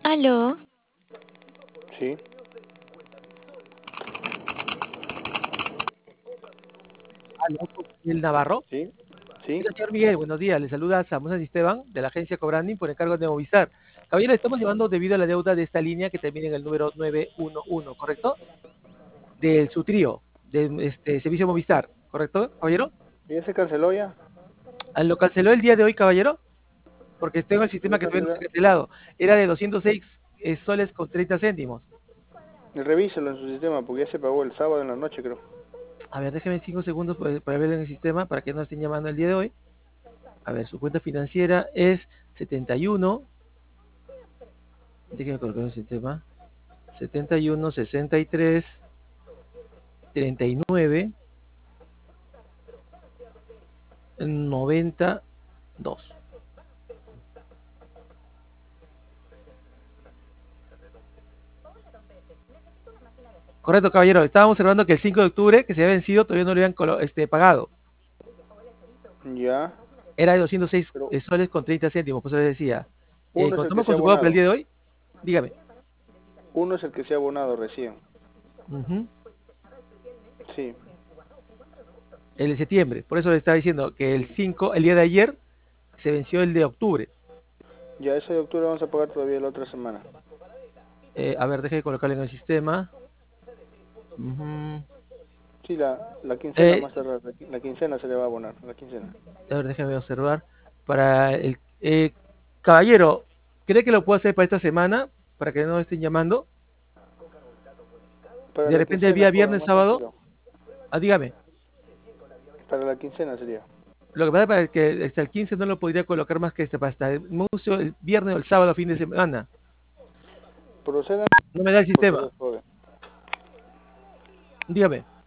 Aló, Sí, Aló, con Miguel Navarro. sí, sí. Hola, señor Miguel, buenos días. Le saluda Samuel Esteban de la agencia Cobranding por encargo de Movistar. Caballero, estamos llevando debido a la deuda de esta línea que termina en el número 911, ¿correcto? De su trío, de servicio Movistar, ¿correcto, caballero? ¿Ya se canceló ya? ¿Lo canceló el día de hoy, caballero? Porque tengo el ¿Lo sistema que todavía no está canceló? cancelado. Era de 206 soles con 30 céntimos. Revíselo en su sistema porque ya se pagó el sábado en la noche, creo. A ver, déjeme 5 segundos para verlo en el sistema, para que no estén llamando el día de hoy. A ver, su cuenta financiera es 71. Déjeme colocar el sistema. 71, 63, 39, 92. Correcto, caballero. Estábamos observando que el 5 de octubre, que se había vencido, todavía no lo habían pagado. Ya, Era de 206 pero soles con 30 céntimos, pues eso les decía. uno es el que Contamos se ha con su pago para el abonado. día de hoy. Dígame. Uno es el que se ha abonado recién. Ujú. Sí, El de septiembre. Por eso le estaba diciendo que el 5, el día de ayer, se venció el de octubre. ya ese de octubre vamos a pagar todavía la otra semana. A ver, deje de colocarlo en el sistema. Ujú. Sí, la quincena Eh, más tarde, la quincena se le va a abonar, la quincena. A ver, déjame observar. Para el caballero, ¿cree que lo puedo hacer para esta semana? Para que no estén llamando. Para De la repente el quincena, día joven, viernes, más sábado. tranquilo. Dígame. Para la quincena sería. Lo que pasa es que hasta el 15 no lo podría colocar más que hasta el viernes o el sábado, fin de semana. Procedan, No me da el por sistema. favor, joven. Dígame.